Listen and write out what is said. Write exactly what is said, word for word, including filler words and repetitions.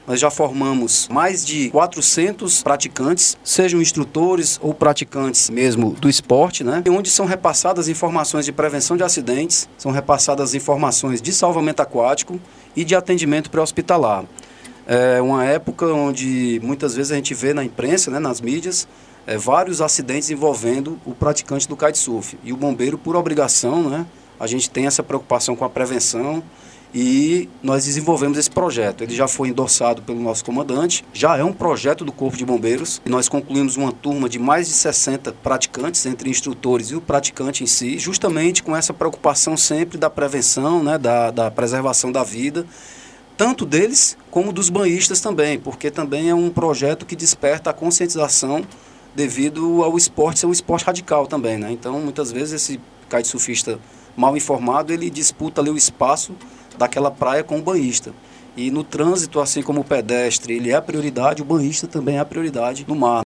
Nós já formamos mais de quatrocentos praticantes, sejam instrutores ou praticantes mesmo do esporte, né? Onde são repassadas informações de prevenção de acidentes, são repassadas informações de salvamento aquático e de atendimento pré-hospitalar. É uma época onde muitas vezes a gente vê na imprensa, né, nas mídias, é, vários acidentes envolvendo o praticante do kitesurf. E o bombeiro, por obrigação, né, a gente tem essa preocupação com a prevenção. E nós desenvolvemos esse projeto. Ele já foi endossado pelo nosso comandante, já é um projeto do Corpo de Bombeiros. E nós concluímos uma turma de mais de sessenta praticantes, entre instrutores e o praticante em si, justamente com essa preocupação sempre da prevenção, né, da, da preservação da vida, tanto deles como dos banhistas também, porque também é um projeto que desperta a conscientização devido ao esporte ser um esporte radical também, né? Então, muitas vezes, esse kitesurfista mal informado, ele disputa ali o espaço daquela praia com o banhista. E no trânsito, assim como o pedestre, ele é a prioridade, o banhista também é a prioridade no mar.